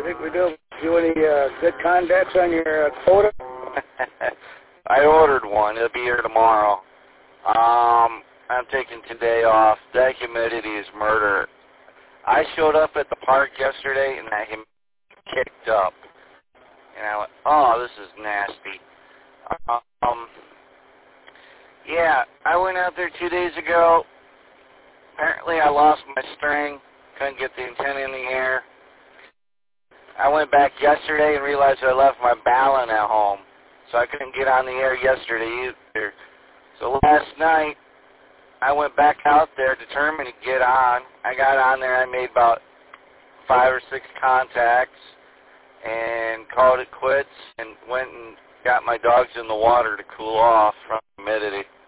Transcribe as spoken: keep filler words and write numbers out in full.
I think we do. Do any uh, good contacts on your uh, quota? I ordered one. It'll be here tomorrow. Um, I'm taking today off. That humidity is murder. I showed up at the park yesterday, and that humidity kicked up. And I went, oh, this is nasty. Um, yeah, I went out there two days ago. Apparently I lost my string. Couldn't get the antenna in the air. I went back yesterday and realized I left my balun at home. So I couldn't get on the air yesterday either. So last night, I went back out there determined to get on. I got on there. I made about five or six contacts and called it quits and went and got my dogs in the water to cool off from humidity.